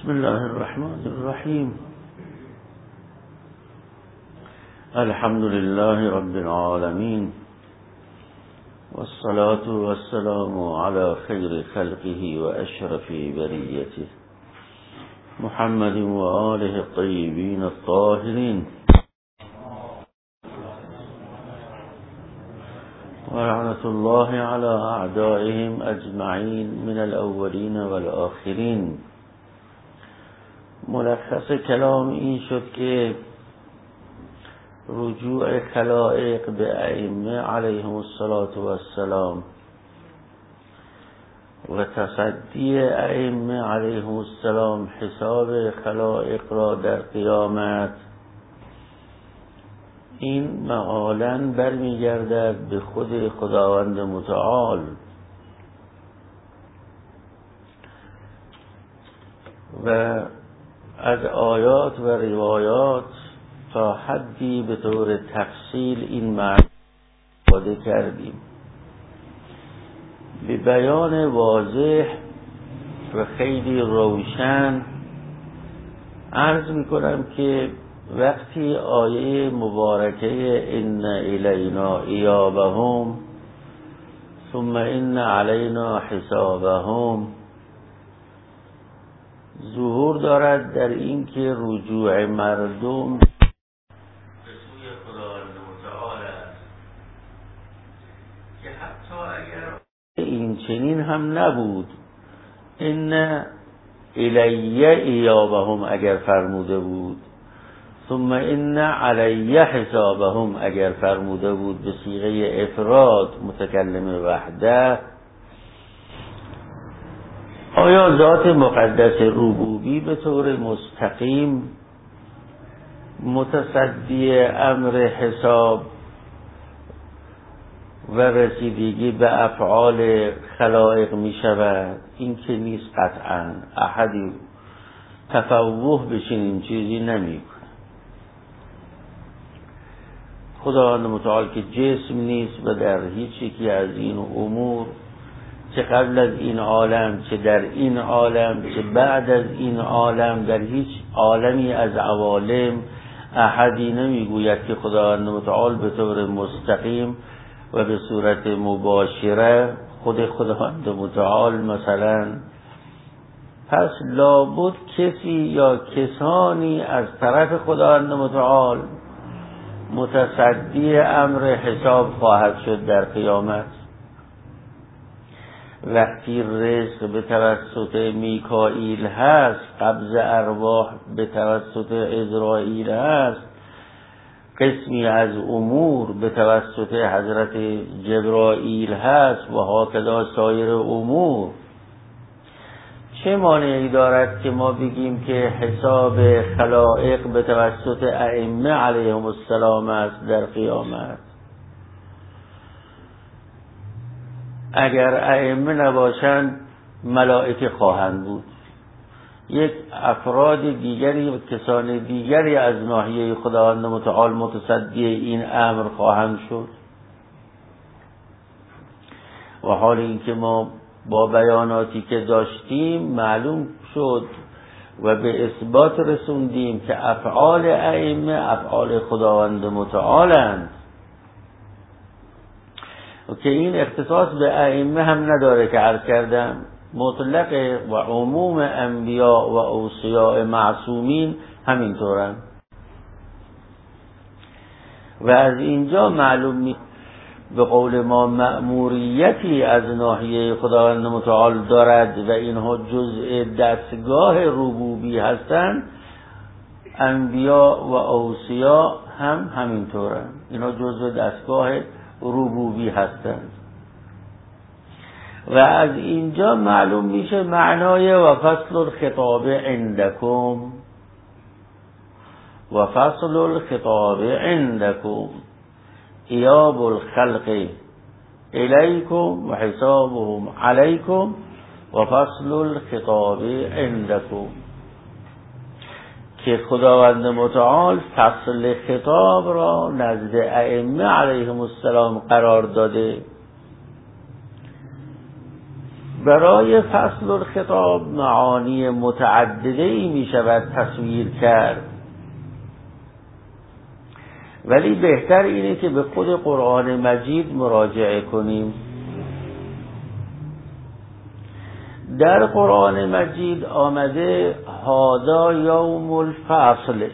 بسم الله الرحمن الرحيم. الحمد لله رب العالمين، والصلاة والسلام على خير خلقه وأشرف بريته محمد وآله الطيبين الطاهرين، ولعنة الله على أعدائهم أجمعين من الأولين والآخرين. ملخص کلام این شد که رجوع خلائق به ائمه علیهم السلام و تصدی ائمه علیهم السلام حساب خلائق را در قیامت، این معالاً برمیگردد به خود خداوند متعال و از آیات و روایات تا حدی به طور تفصیل این معنی استفاده کردیم. به بیان واضح و خیلی روشن عرض میکنم که وقتی آیه مبارکه ان الینا ایابهم ثم ان علینا حسابهم ظهور دارد در این که رجوع مردم به سوی خداوند متعال است که حتی اگر این چنین هم نبود، ان الی ایابهم اگر فرموده بود، ثم ان علی حسابهم اگر فرموده بود به صیغه افراد متکلم وحده، آیا ذات مقدس ربوبی به طور مستقیم متصدی امر حساب و رسیدگی به افعال خلائق می شود؟ این که نیست قطعا. احدی تفوه به چنین چیزی نمی کند. خداوند متعال که جسم نیست و در هیچ یکی از این امور، چه قبل از این عالم، چه در این عالم، چه بعد از این عالم، در هیچ عالمی از عوالم احدی نمیگوید که خداوند متعال به طور مستقیم و به صورت مباشره خود خداوند متعال مثلا. پس لابد کسی یا کسانی از طرف خداوند متعال متصدی امر حساب خواهد شد در قیامت. وقتی رزق به توسط میکائیل هست، قبض ارواح به توسط عزرائیل هست، قسمی از امور به توسط حضرت جبرائیل هست و هاکذا سایر امور، چه مانعی دارد که ما بگیم که حساب خلائق به توسط ائمه علیهم السلام است در قیامت؟ اگر ائمه نباشند ملائکه خواهند بود، یک افراد دیگری و کسان دیگری از ناحیه خداوند متعال متصدی این امر خواهند شد. و حال اینکه ما با بیاناتی که داشتیم معلوم شد و به اثبات رسوندیم که افعال ائمه افعال خداوند متعالند و که این اختصاص به ائمه هم نداره که عرض کردم مطلق و عموم انبیاء و اوصیاء معصومین همینطورن. و از اینجا معلوم میشه به قول ما مأموریتی از ناحیه خداوند متعال دارد و اینها جزء دستگاه ربوبی هستند. انبیاء و اوصیاء هم همینطورن، اینها جزء دستگاه ربوبی هستند. و از اینجا معلوم میشه معنای و فصل الخطاب عندکم، و فصل الخطاب عندکم ایاب الخلق الیکم و حسابهم علیکم و فصل الخطاب عندکم، که خداوند متعال فصل خطاب را نزد ائمه علیهم السلام قرار داده برای فصل الخطاب معانی متعدده‌ای می شود تصویر کرد، ولی بهتر اینه که به خود قرآن مجید مراجعه کنیم. در قرآن مجید آمده هذا یوم الفصل،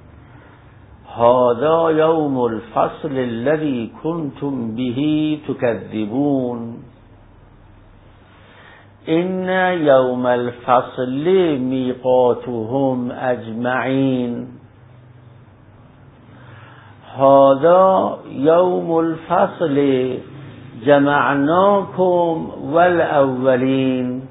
هذا یوم الفصل الذی کنتم به تکذبون، ان یوم الفصل میقاتهم اجمعین، هذا یوم الفصل جمعناکم والاولین.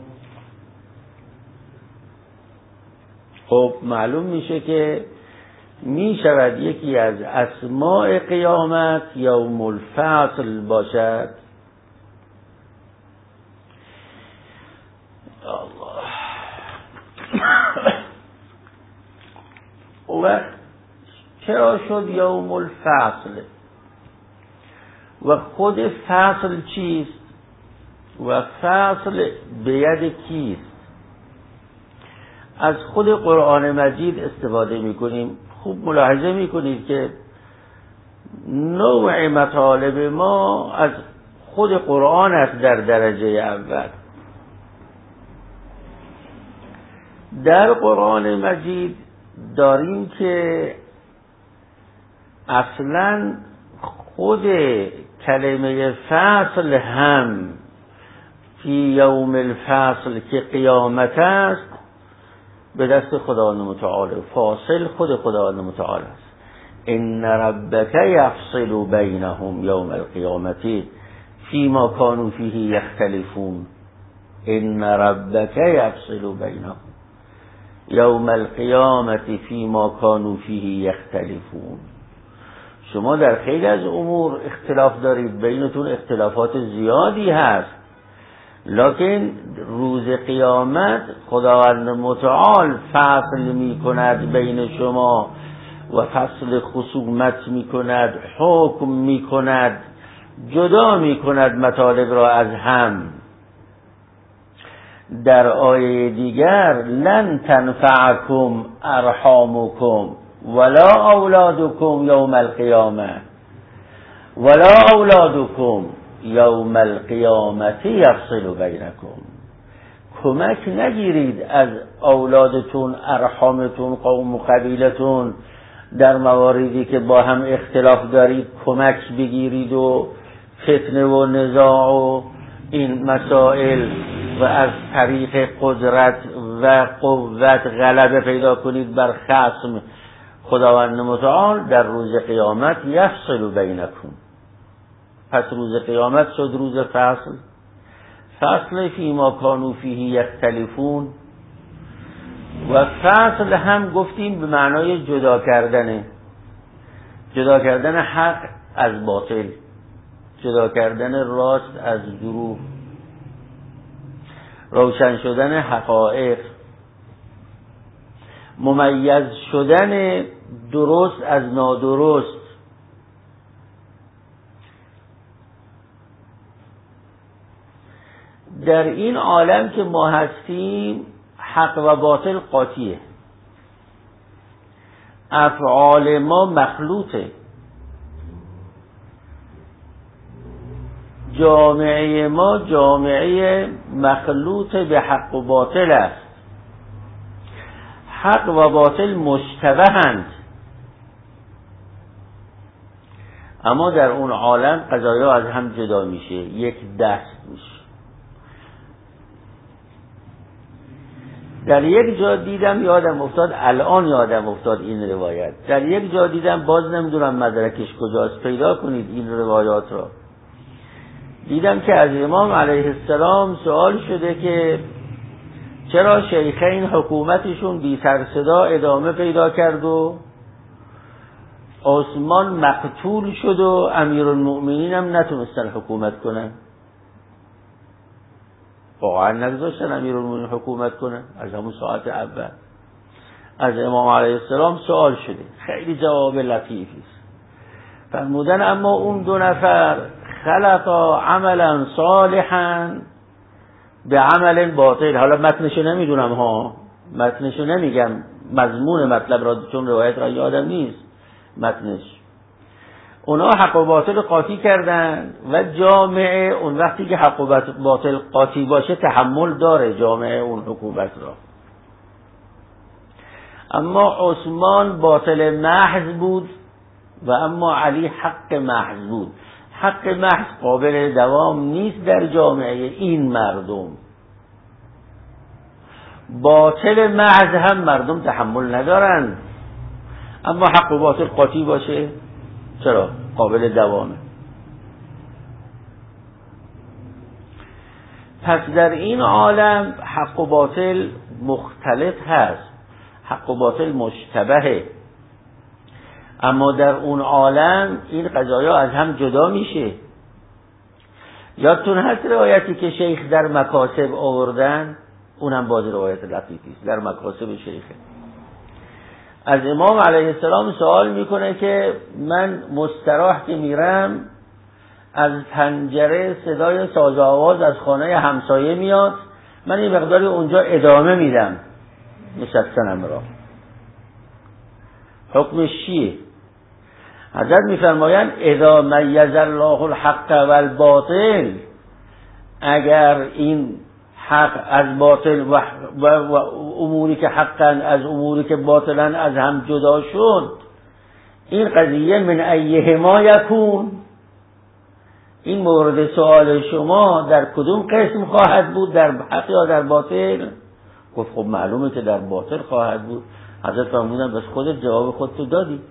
خب معلوم میشه که میشود یکی از اسماء قیامت یوم الفصل باشد. الله. و چرا شد یوم الفصل و خود فصل چیست و فصل به ید کیست؟ از خود قرآن مجید استفاده میکنیم. خوب ملاحظه میکنید که نوع مطالب ما از خود قرآن است. در درجه اول در قرآن مجید داریم که اصلا خود کلمه فصل هم فی یوم الفصل که قیامت است به دست خداوند متعال، فاصل خود خداوند متعال است. ان ربک یفصل بینهم یوم القیامت فیما کانوا فیه یختلفون، ان ربک یفصل بینهم یوم القیامت فیما کانوا فیه یختلفون. شما در خیلی از امور اختلاف دارید، بینتون اختلافات زیادی هست، لکن روز قیامت خداوند متعال فصل می کند بین شما و فصل خصومت می کند، حکم می کند، جدا می کند مطالب را از هم. در آیه دیگر لن تنفعکم ارحامکم ولا اولادکم یوم القیامه ولا اولادکم یوم القیامت یفصل بینکم. کمک نگیرید از اولادتون، ارحامتون، قوم و قبیلتون در مواردی که با هم اختلاف دارید کمک بگیرید و فتنه و نزاع و این مسائل و از طریق قدرت و قوت غلبه پیدا کنید بر خصم. خداوند متعال در روز قیامت یفصل بینکم. پس روز قیامت شد روز فصل. فصل فیما کانوا فیه یختلفون. و فصل هم گفتیم به معنای جدا کردنه، جدا کردن حق از باطل، جدا کردن راست از دروغ، روشن شدن حقایق، ممیز شدن درست از نادرست. در این عالم که ما هستیم حق و باطل قاطیه، افعال ما مخلوطه، جامعه ما جامعه مخلوط به حق و باطل است. حق و باطل مشتبهند، اما در اون عالم قضایا از هم جدا میشه، یک دست میشه. در یک جا دیدم یادم افتاد، الان یادم افتاد این روایت، در یک جا دیدم، باز نمیدونم مدرکش کجاست، پیدا کنید این روایات را. دیدم که از امام علیه السلام سوال شده که چرا شیخین حکومتشون بی سر صدا ادامه پیدا کرد و عثمان مقتول شد و امیرالمؤمنین هم نتونستن حکومت کنن. واقعا نگذاشتن امیرالمؤمنین حکومت کنن از همون ساعت اول. از امام علیه السلام سوال شده، خیلی جواب لطیفی است. فرمودن اما اون دو نفر خلقا عملا صالحا به عمل باطل. حالا متنشو نمیدونم ها، متنشو نمیگم، مضمون مطلب را چون روایت را یادم نیست متنش. اونا حق و باطل قاطی کردن و جامعه اون وقتی که حق و باطل قاطی باشه تحمل داره جامعه اون حکومت را. اما عثمان باطل محض بود و اما علی حق محض بود. حق محض قابل دوام نیست در جامعه این مردم. باطل محض هم مردم تحمل ندارن، اما حق و باطل قاطی باشه چرا؟ قابل دوامه. پس در این عالم حق و باطل مختلف هست، حق و باطل مشتبهه، اما در اون عالم این قضایا از هم جدا میشه. یادتون هست روایتی که شیخ در مکاسب آوردن؟ اونم باز روایت لطیفی است، در مکاسب شیخه. از امام علیه السلام سوال میکنه که من مستراح که میرم از پنجره صدای ساز و آواز از خانه همسایه میاد، من این مقداری اونجا ادامه میدم نشستنم را، حکمش چیه؟ حضرت میفرمایند اذا میز الله الحق و الباطل، اگر این حق از باطل و اموری که حقن از اموری که باطلن از هم جدا شد، این قضیه من ایهما یکون، این مورد سوال شما در کدوم قسم خواهد بود، در حق یا در باطل؟ گفت خب معلومه که در باطل خواهد بود. حضرت فرمودن بس خودت جواب خودتو دادی.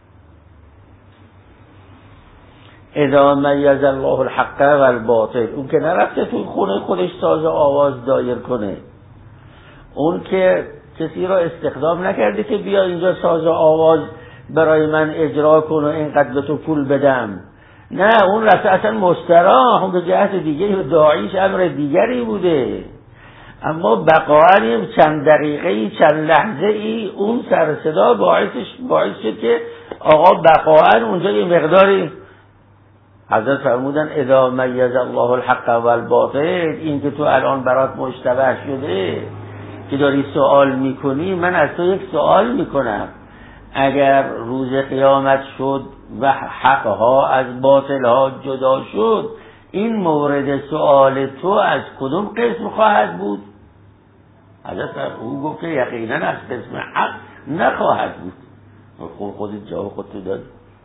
اذا میز الله الحق و الباطل، اون که نرفته تو خونه خودش ساز آواز دایر کنه، اون که کسی را استخدام نکرده که بیا اینجا ساز آواز برای من اجرا کن و اینقدر به تو پول بدم، نه، اون رفته اصلا مستراح، اون به جهت دیگه داعیش امر دیگری بوده. اما بقاعی چند دقیقه چند لحظه ای اون سر صدا باعث شد که آقا بقاعی اونجا یه مقداری. حضرت فرمودن اذا میز الله الحق و الباطل، این که تو الان برات مشتبه شده که داری سوال میکنی، من از تو یک سوال میکنم، اگر روز قیامت شد و حقها از باطلها جدا شد، این مورد سوال تو از کدوم قسم خواهد بود؟ حضرت او گفت که یقینا از قسم حق نخواهد بود. خودت جواب خودتو دادی.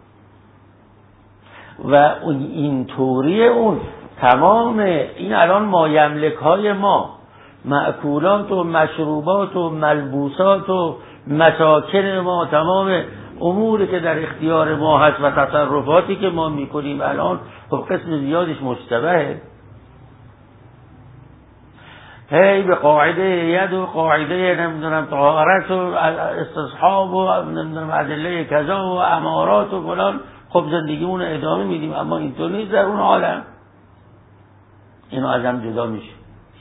و این طوری اون تمام این الان مایملک های ما، مأکولات و مشروبات و ملبوسات و مساکن ما، تمام اموری که در اختیار ما هست و تصرفاتی که ما میکنیم الان، خب قسم زیادش مشتبهه. هی به قاعده ید و قاعده نمیدونم طهارت و استصحاب و نمیدونم ادله کذا و امارات و فلان، خب زندگیمون ادامه میدیم، اما اینطور نیست در اون عالم. اینو از هم جدا میشه.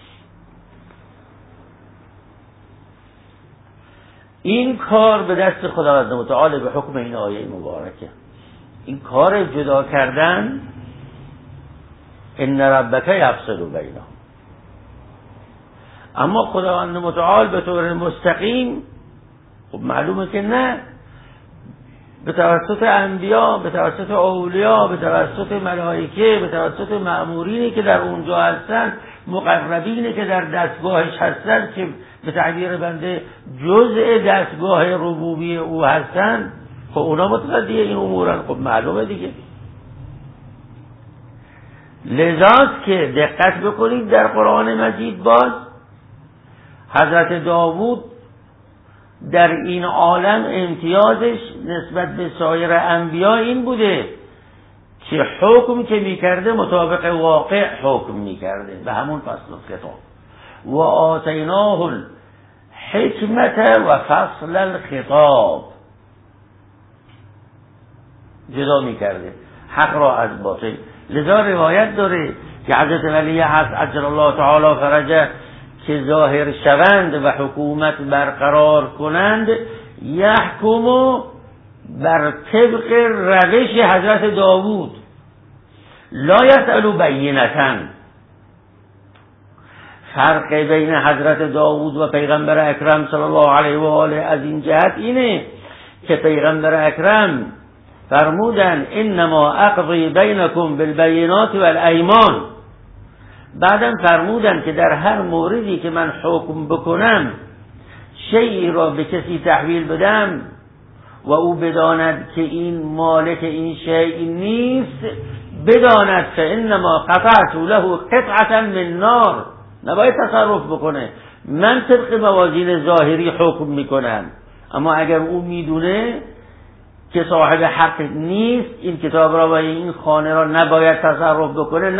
این کار به دست خداوند متعال به حکم این آیه مبارکه. این کار جدا کردن، ان ربک یفصل بینهم. اما خداوند متعال به طور مستقیم، خب معلومه که نه، به توسط انبیا، به توسط اولیا، به توسط ملائکه، به توسط مأمورینی که در اونجا هستن، مقربینی که در دستگاهش هستن، که به تعبیر بنده جزء دستگاه ربوبی او هستن، خب اونا متصدی این امورن. خب معلومه دیگه. لذاست که دقت بکنید در قرآن مجید باز حضرت داوود در این عالم امتیازش نسبت به سایر انبیا این بوده که حکم که میکرده مطابق واقع حکم میکرده، به همون فصل الخطاب. و آتیناه الحکمت و فصل الخطاب، جدا میکرده حق را از باطل. لذا روایت داره که حضرت ولی هست عجل الله تعالی فرجه که ظاهر شوند و حکومت برقرار کنند، یحکمو بر طبق روش حضرت داوود، لا یسألو بینتن، فرق بین حضرت داوود و پیغمبر اکرم صلی الله علیه و آله از این جهت اینه که پیغمبر اکرم فرمودن انما اقضی بینکم بالبینات والایمان. بعدم فرمودن که در هر موردی که من حکم بکنم شیئی را به کسی تحویل بدم و او بداند که این مالک این شیء نیست، بداند فانما قطعت له قطعة من نار، نباید تصرف بکنه، من طبق موازین ظاهری حکم میکنم. اما اگر او میدونه که صاحب حق نیست، این کتاب را و این خانه را نباید تصرف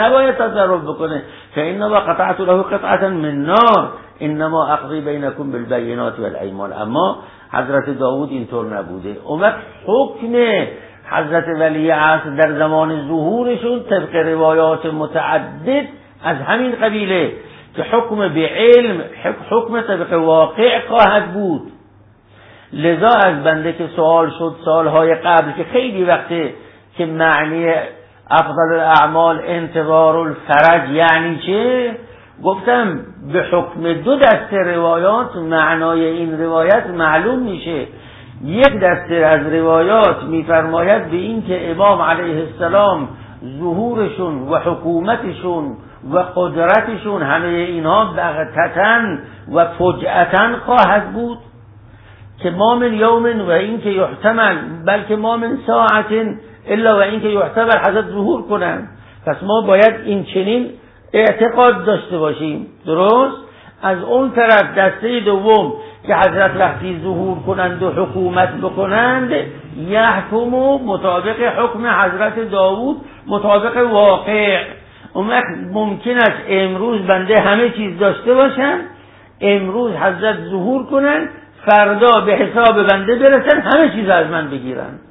بکنه فانما قطعت له قطعة من نار انما اقضی بینکم بالبینات والایمان. اما حضرت داوود اینطور نبوده. اون وقت حکم حضرت ولی عصر در زمان ظهورشون طبق روایات متعدد از همین قبیله که حکم به علم، حکم طبق واقع خواهد بود. لذا از بنده که سوال شد سالهای قبل که خیلی وقته که معنی افضل الاعمال انتظار الفرج یعنی چه، گفتم به حکم دو دسته روایات معنای این روایت معلوم میشه. یک دسته از روایات میفرماید به این که امام علیه السلام ظهورشون و حکومتشون و قدرتشون همه اینها بغتتاً و فجأتاً خواهد بود که ما من یوم و این که یحتمل بلکه ما من ساعت الا و این که یحتمل حضرت ظهور کنن. پس ما باید این چنین اعتقاد داشته باشیم. درست؟ از اون طرف دسته دوم که حضرت وقتی ظهور کنند و حکومت بکنند یحکمو مطابق حکم حضرت داوود، مطابق واقع. اون وقت ممکن است امروز بنده همه چیز داشته باشن، امروز حضرت ظهور کنن، فردا به حساب بنده برسن همه چیز از من بگیرن،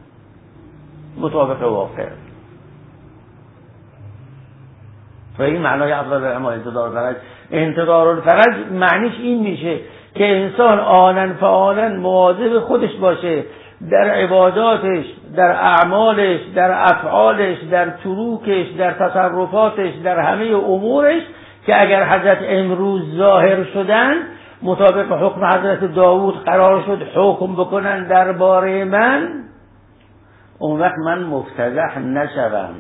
مطابق واقع. و این معنای افضل الاعمال انتظار الفرج. انتظار الفرج معنیش این میشه که انسان آنن فآنن مواظب خودش باشه در عباداتش، در اعمالش، در افعالش، در تروکش، در تصرفاتش، در همه امورش، که اگر حضرت امروز ظاهر شدن مطابق حکم حضرت داوود قرار شد حکم بکنن درباره من، اون وقت من مفتضح نشوم.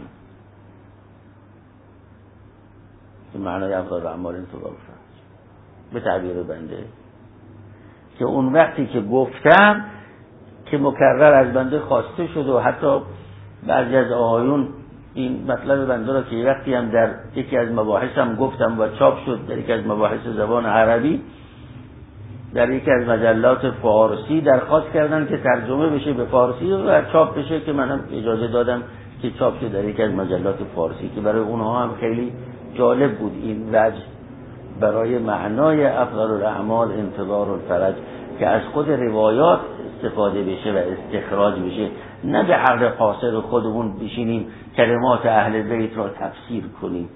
این معنای افضل اعمال انتظار الفرج به تعبیر بنده، که اون وقتی که گفتم که مکرر از بنده خواسته شد و حتی بعضی از آقایون این مطلب بنده را که وقتی هم در یکی از مباحثم گفتم و چاپ شد در یکی از مباحث زبان عربی در یکی از مجلات فارسی درخواست کردن که ترجمه بشه به فارسی و چاپ بشه، که منم اجازه دادم که چاپ شد در یکی از مجلات فارسی، که برای اونها هم خیلی جالب بود این وجه برای معنای افضل الاعمال انتظار الفرج که از خود روایات استفاده بشه و استخراج بشه، نه به عقل قاصر خودمون بشینیم کلمات اهل بیت را تفسیر کنیم.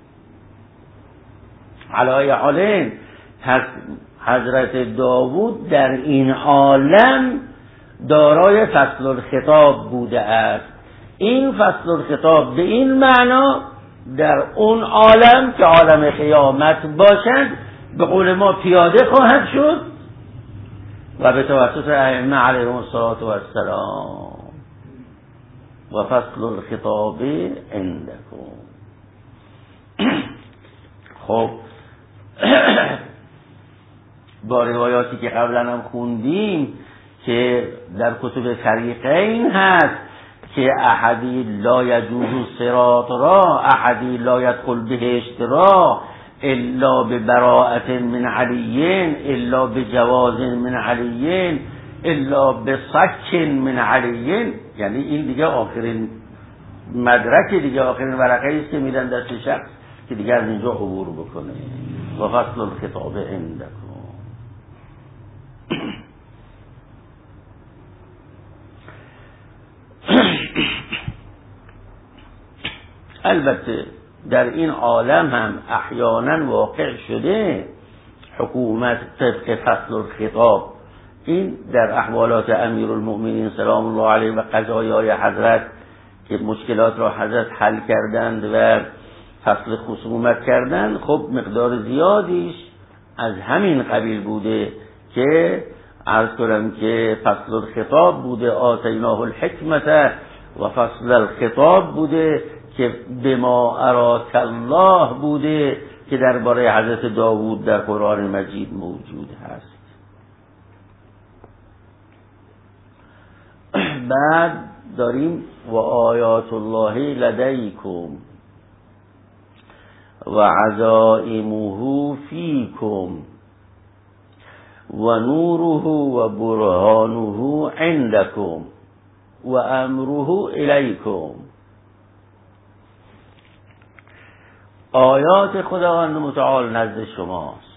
علای حالین حضرت داوود در این عالم دارای فصل الخطاب بوده است. این فصل الخطاب به این معنا در اون عالم که عالم قیامت باشد به قول ما پیاده خواهد شد و به توسط ائمه علیهم السلام. و فصل الخطاب عندکم. خب با روایاتی که قبلا هم خوندیم که در کتب فریقین هست که احدی لا یجوز الصراط را، احدی لا یدخل بهشت را الا ببراءت من علی، الا بجواز من علی، الا بصک من علی. یعنی این دیگه آخرین مدرک دیگه، آخرین ورقه است که میدن دست شخص که دیگه از اینجا عبور بکنه. و فصل الخطاب عندکم. البته در این عالم هم احیانا واقع شده حکومت طبق فصل الخطاب. این در احوالات امیرالمؤمنین سلام الله علیه و قضایای حضرت که مشکلات را حضرت حل کردند و فصل خصومت کردن، خب مقدار زیادیش از همین قبیل بوده که عرض کنم که فصل الخطاب بوده، آتیناه الحکمت و فصل الخطاب بوده که بما اراک الله بوده که درباره حضرت داوود در قرآن مجید موجود هست. بعد داریم و آیات الله لدیکم و عزائمه فیکم و نوره و برهانه عندکم و امره الیکم. آیات خداوند متعال نزد شماست،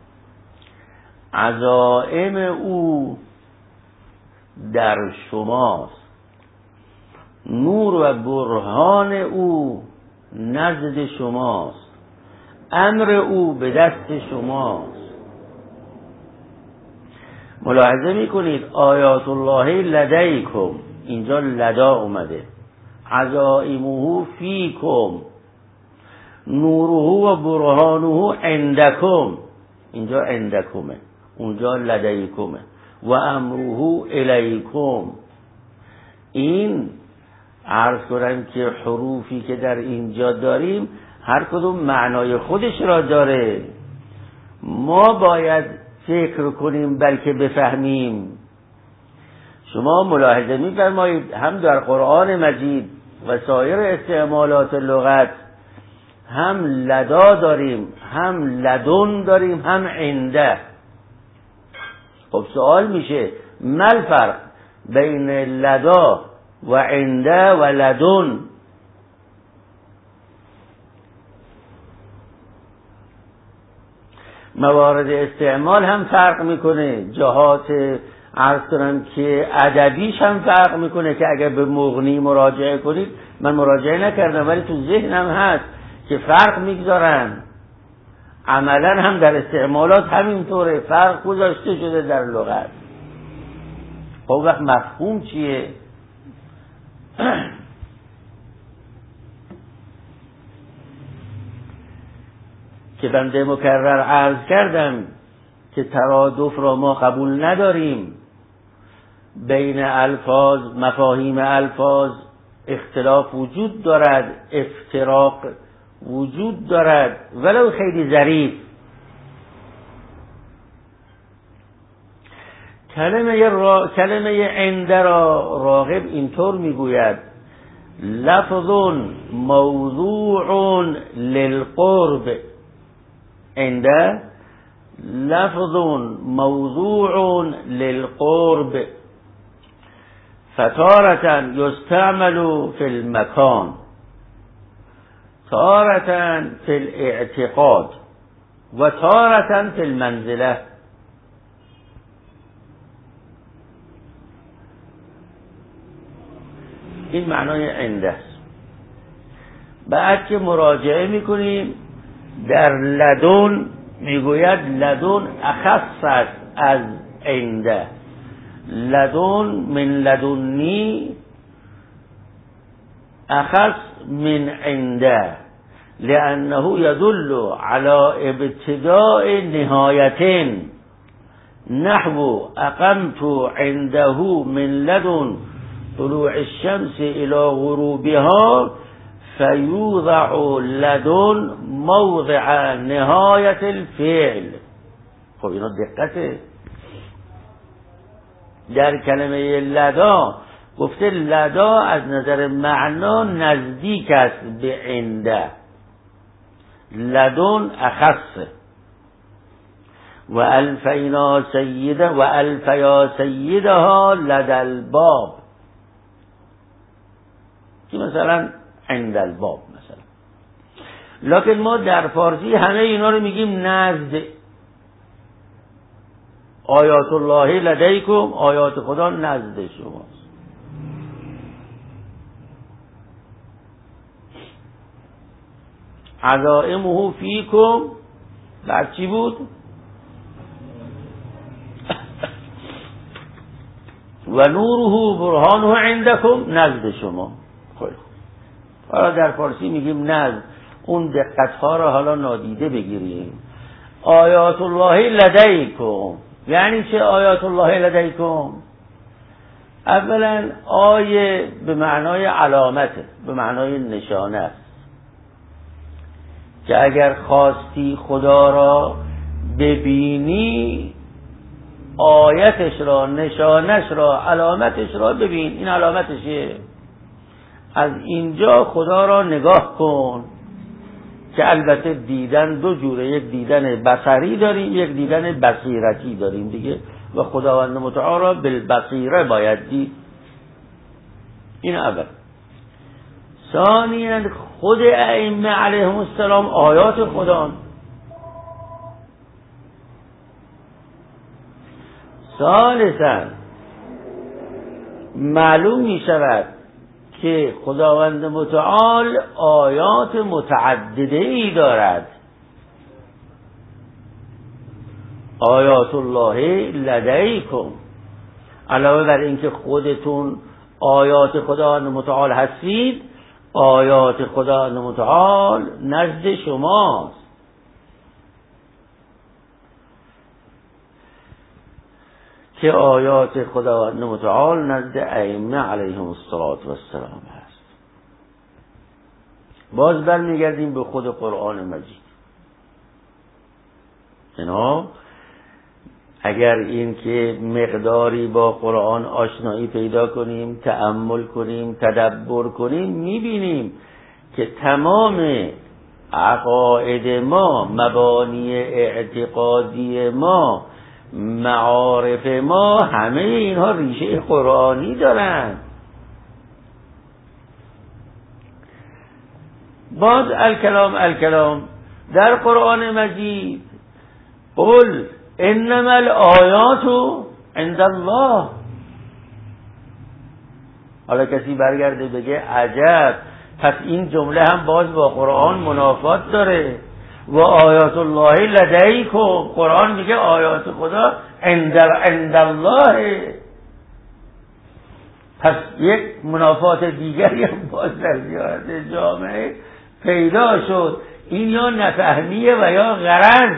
عزائم او در شماست، نور و برهان او نزد شماست، امر او به دست شماست. ملاحظه میکنید آیات الله لدیکم، اینجا لدا اومده، عزائمه فیکم، نوره و برهانه عندکم، اینجا عندکمه، اونجا لدیکمه، و امره الیکم. این عرض کنم که حروفی که در اینجا داریم هر کدوم معنای خودش را داره. ما باید فکر کنیم بلکه بفهمیم. شما ملاحظه می‌فرمایید هم در قرآن مجید و سایر استعمالات لغت هم لدا داریم، هم لدن داریم، هم عنده. خب سوال میشه ما الفرق بین لدا و عنده و لدن؟ موارد استعمال هم فرق میکنه، جهات عرض کنم که ادبیش هم فرق میکنه که اگر به مغنی مراجعه کنید، من مراجعه نکردم ولی تو ذهنم هست که فرق میگذارن، عملا هم در استعمالات همینطوره، فرق گذاشته شده در لغت. خب وقت مفهوم چیه؟ که بنده مکرر عرض کردم که ترادف را ما قبول نداریم، بین الفاظ، مفاهیم الفاظ اختلاف وجود دارد، افتراق وجود دارد ولو خیلی ظریف. کلمه عنده را راغب اینطور میگوید لفظ موضوع للقرب. عنده لفظ موضوع للقرب فتارة يستعمل في المكان، تارة في الاعتقاد و تارة في المنزله. این معنای عنده است. بعد که مراجعه میکنیم در لدن میگوید لدن اخص است از عنده. لدن من لدنی اخص من عنده لأنه يدل على ابتداء نهاية نحو أقمت عنده من لدن طلوع الشمس إلى غروبها فيوضع لدن موضع نهاية الفعل. خب اینا دقته. در کلمه لدا گفته لدا از نظر معنا نزدیک است به عنده، لدن اخص. و الفینا سیده و الفیا سیدها لدى الباب، که مثلا عند الباب مثلا. لکن ما در فارسی همه اینا رو میگیم نزد. آیات الله لدیکم، آیات خدا نزد شماست. عزائمه فیکم بعد چی بود؟ و نوره برهانه عندکم، نزد شما. خب حالا در فارسی میگیم نزد. اون دقت‌ها را حالا نادیده بگیریم. آیات الله لدیکم، یعنی چه آیات الله لدیکم؟ اولا آیه به معنای علامته، به معنای نشانه است که اگر خواستی خدا را ببینی آیتش را، نشانش را، علامتش را ببین. این علامتشه. از اینجا خدا را نگاه کن که البته دیدن دو جوره، یک دیدن بصری داریم، یک دیدن بصیرتی داریم دیگه، و خداوند متعال را بالبصیره باید دید. این اول. ثانیاً خود ائمه علیهم السلام آیات خدا. ثالثاً معلوم می شود که خداوند متعال آیات متعدده ای دارد. آیات الله لدیکم، علاوه بر اینکه خودتون آیات خداوند متعال هستید، آیات خداوند متعال نزد شماست. که آیات خداوند متعال نزد ائمه علیهم الصلاة والسلام هست. باز برمیگردیم به خود قرآن مجید. جناب اگر این که مقداری با قرآن آشنایی پیدا کنیم، تأمل کنیم، تدبر کنیم، میبینیم که تمام عقاید ما، مبانی اعتقادی ما، معارف ما، همه اینها ریشه قرآنی دارند. باز الکلام در قرآن مجید قل انما الآیات عند الله. حالا کسی برگرده بگه عجب، پس این جمله هم باز با قرآن منافات داره. و آیات الله لدیکم، قرآن میگه آیات خدا عند الله، پس یک منافات دیگری هم باز در زیارت جامعه پیدا شد. این یا نفهمیه و یا غرض.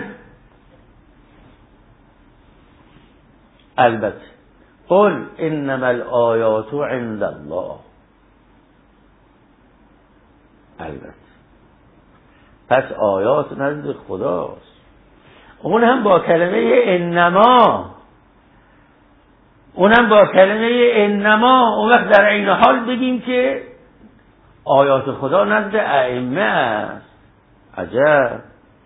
البته قل انما الآیات عند الله، البته پس آیات نزد خداست. اون هم با کلمه انما، اون وقت در این حال بگیم که آیات خدا نزد ائمه است. عجب،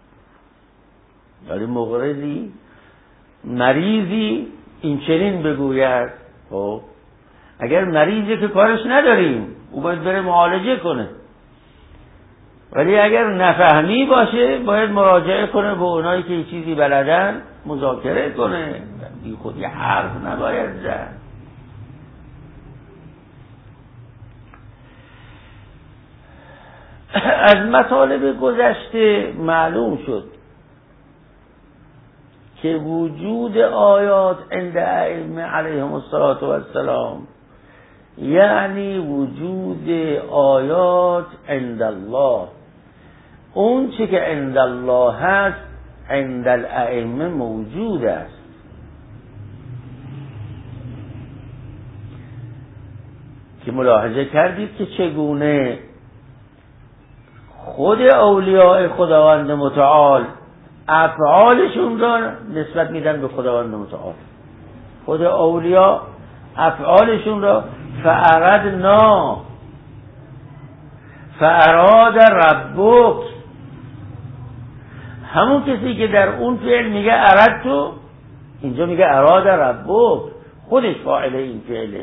ولی مغرضی مریضی این چنین بگوید. خب اگر مریضی که کارش نداریم، او باید بره معالجه کنه، ولی اگر نفهمی باشه باید مراجعه کنه به اونایی که چیزی بلدن، مذاکره کنه، بی خود یه حرف نباید زد. از مطالب گذشته معلوم شد که وجود آیات عند ائمه علیهم الصلاة والسلام یعنی وجود آیات عند الله. اون چی که عند الله هست عند الائمه موجود است. که ملاحظه کردید که چگونه خود اولیاء خداوند متعال افعالشون را نسبت میدن به خداوند متعال. خود اولیاء افعالشون را فأردنا، فأراد ربک، همون کسی که در اون فعل میگه اردتو، اینجا میگه اراد ربک، خودش فاعل این فعله،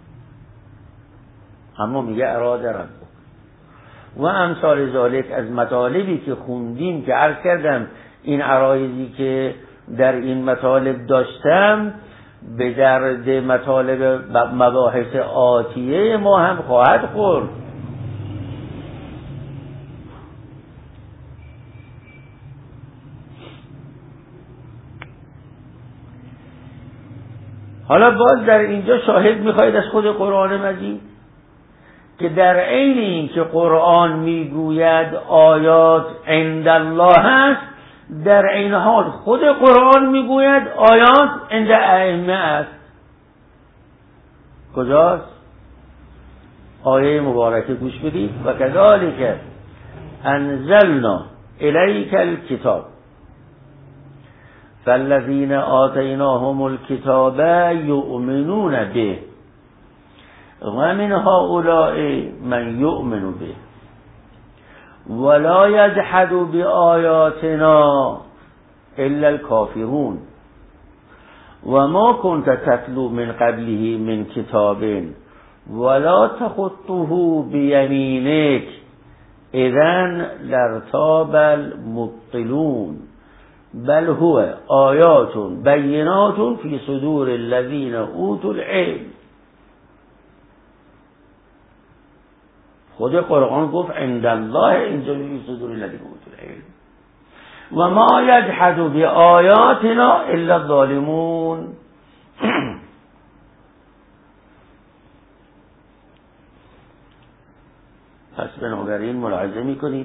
اما میگه اراد ربک. و امثال ذالک از مطالبی که خوندیم که عرض کردم این عرایضی که در این مطالب داشتم به درد مطالب مباحث آتیه ما هم خواهد خورد. حالا باز در اینجا شاهد میخواید از خود قرآن مجید؟ که در عین این که قرآن میگوید آیات عند الله هست، در عین حال خود قرآن میگوید آیات عند ائمه است. کجاست؟ آیه مبارکه گوش بدید. و کذالک انزلنا الیک الکتاب فالذین آتیناهم الکتاب یؤمنون به و من هؤلاء من یؤمن به ولا یجحد بآیاتنا الا الکافرون و ما کنت تتلو من قبله من کتاب ولا تخطه بیمینک اذن لارتاب المبطلون بل هو آیات بینات فی صدور الذین اوتوا العلم. خود قرآن گفت عند الله، اینجا فی صدور الذین اوتوا العلم. و ما یجحد بآیاتنا الا الظالمون. پس بنابراین ملاحظه میکنید.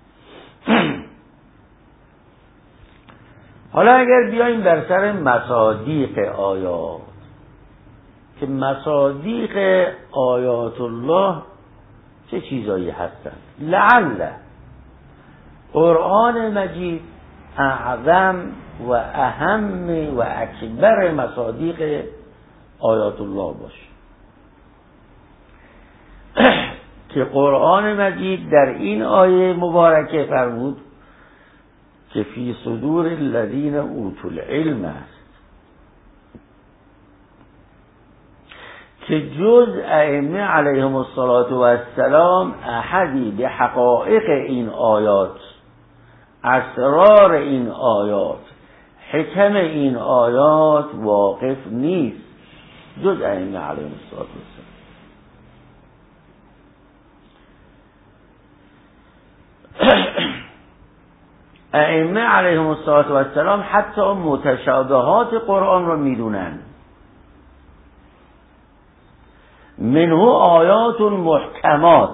حالا اگر بیاییم بر سر مصادیق آیات، که مصادیق آیات الله چه چیزایی هستند؟ لعل قرآن مجید اعظم و اهم و اکبر مصادیق آیات الله باشه که قرآن مجید در این آیه مبارکه فرمود که فی صدور الذین اوتوا العلم است، که جز ائمه علیهم السلام احدی به حقایق این آیات، اسرار این آیات، حکم این آیات واقف نیست جز ائمه علیهم السلام. ائمه علیهم السلام حتی متشابهات قرآن را میدونن. منه آیات محکمات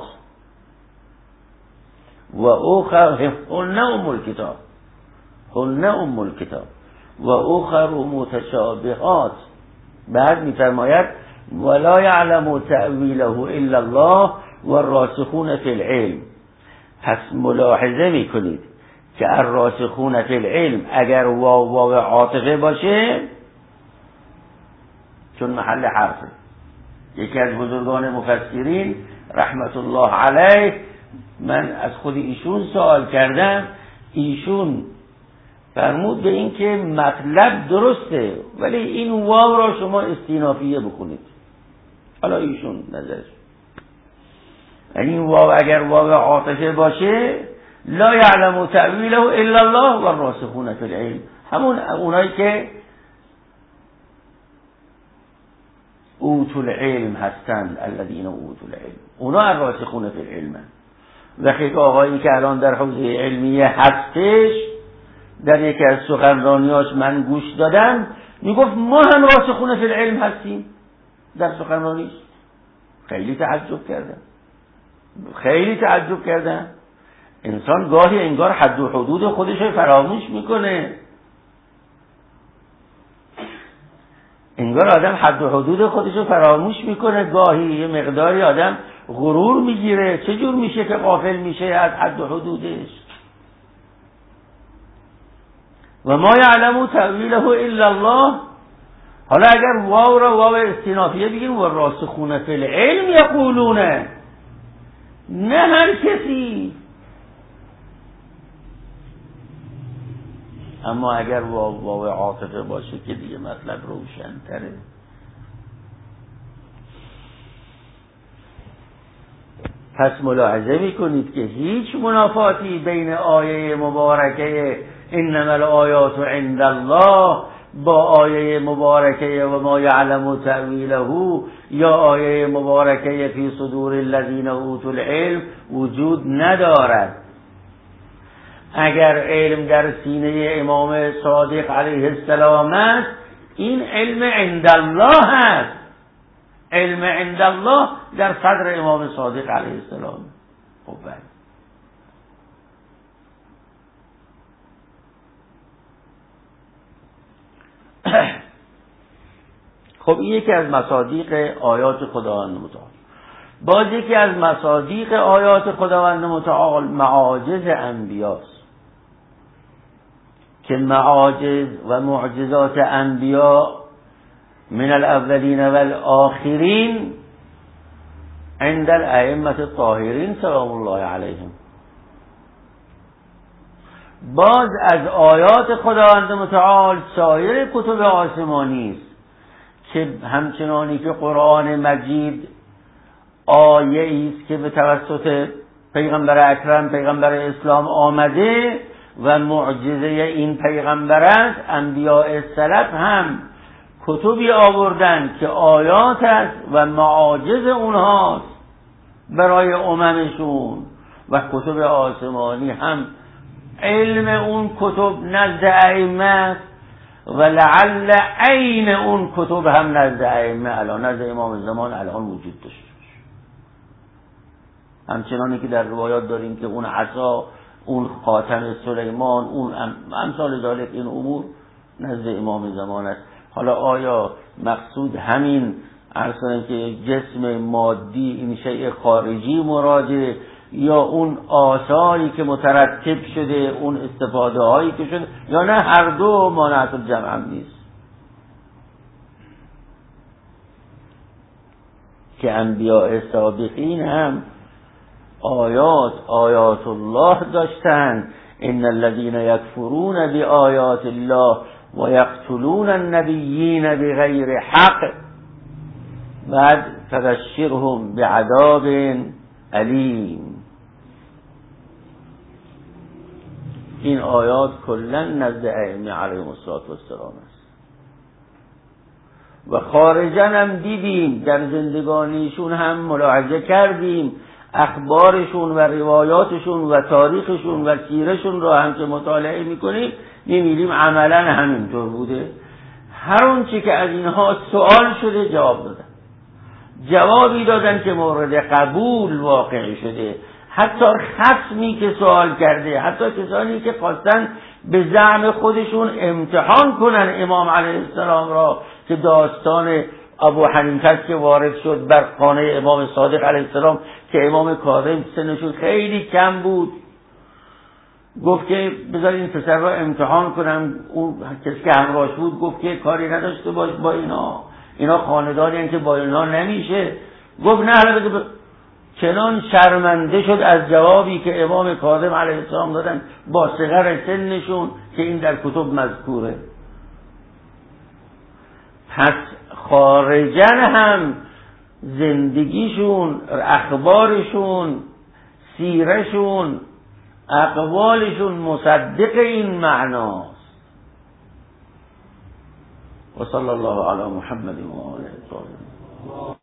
و اخر هن ام الکتاب و اخر متشابهات. بعد میفرماید ولا یعلم تأویله الا الله والراسخون فی العلم. پس ملاحظه میکنید که الراسخون فی العلم اگر واو عاطفه باشه، چون محل حرفه. یکی از بزرگان مفسرین رحمت الله علیه، من از خود ایشون سوال کردم، ایشون فرمود به این که مطلب درسته ولی این واو را شما استینافیه بکنید. حالا ایشون نظرش، یعنی این واو اگر واو عاطفه باشه لا یعلم تأویله الا الله والراسخون فی العلم، همون اونایی که اوتوا العلم هستند، الذین اوتوا العلم، اونا الراسخون فی العلم. وقتی آقایی که الان در حوزه علمیه هستش، در یکی از سخنرانیاش من گوش دادم، میگفت ما هم راسخون فی العلم هستیم در سخنرانیش. خیلی تعجب کردم. انسان گاهی انگار حد و حدود خودش رو فراموش میکنه. انگار آدم حد و حدود خودش رو فراموش میکنه. گاهی یه مقداری آدم غرور میگیره. چجور میشه که غافل میشه از حد و حدودش؟ و ما یعلم تأویله الا الله. حالا اگر واو را واو استینافیه بگیم و راسخون فی العلم یقولون، نه هر کسی. اما اگر واو عاطفه باشه که دیگه مطلب روشن تره. پس ملاحظه میکنید که هیچ منافاتی بین آیه مبارکه انما الآیات عند الله با آیه مبارکه و ما یعلم تأویله یا آیه مبارکه فی صدور الذین اوتوا العلم وجود ندارد. اگر علم در سینه امام صادق علیه السلام است، این علم عند الله است. علم عند الله در صدر امام صادق علیه السلام. خب خب این یکی از مصادیق آیات خداوند متعال. باز یکی از مصادیق آیات خداوند متعال معاجز انبیاست که معاجز و معجزات انبیا من الاولین و الاخرین عند الائمه الطاهرین سلام الله علیهم. باز از آیات خداوند متعال سایر کتب آسمانی است که همچنانی که قرآن مجید آیه است که به توسط پیغمبر اکرم پیغمبر اسلام آمده و معجزه این پیغمبر است، انبیاء سلف هم کتبی آوردن که آیات است و معاجز اونهاست برای اممشون، و کتب آسمانی هم علم اون کتب نزد ائمه و لعل عین اون کتب هم نزد ائمه الان نزد امام زمان الان وجود داشته. همچنانی که در روایات داریم که اون عصا، اون خاتم سلیمان، اون امثال ذالک این امور نزد امام زمان است. حالا آیا مقصود همین ارسانه که جسم مادی این شیء خارجی مراده، یا اون آثاری که مترتب شده، اون استفاده هایی که شده، یا نه هر دو مانعت الجمع هم نیست؟ که انبیاء سابقین هم آیات الله داشتن. ان الذين يكفرون بآیات الله و یقتلون النبیین بغیر حق بعد فبشرهم بعذاب علیم. این آیات کلا نزد ائمه علیهم السلام است و خارجا هم دیدیم، در زندگانیشون هم ملاحظه کردیم، اخبارشون و روایاتشون و تاریخشون و سیرشون رو هم که مطالعه میکنیم میبینیم عملا همینطور بوده. هر اون چی که از اینها سوال شده جواب دادن، جوابی دادن که مورد قبول واقع شده. حتی خصمی که سوال کرده، حتی کسانی که خواستن به زعم خودشون امتحان کنن امام علیه السلام را، که داستان ابو حنیفه که وارد شد بر خانه امام صادق علیه السلام که امام کاظم سنشون خیلی کم بود، گفت که بذار این پسر را امتحان کنم. اون کسی که همراهش بود گفت که کاری نداشته باش با اینا خاندانی هستند که با اینا نمیشه. گفت نه حالا چنان شرمنده شد از جوابی که امام کاظم علیه السلام دادن با صغر سنشون که این در کتب مذکوره. پس خارجن هم زندگیشون، اخبارشون، سیرشون، اقوالشون مصدق این معناست. و صلی الله علی محمد و آله الطاهرین.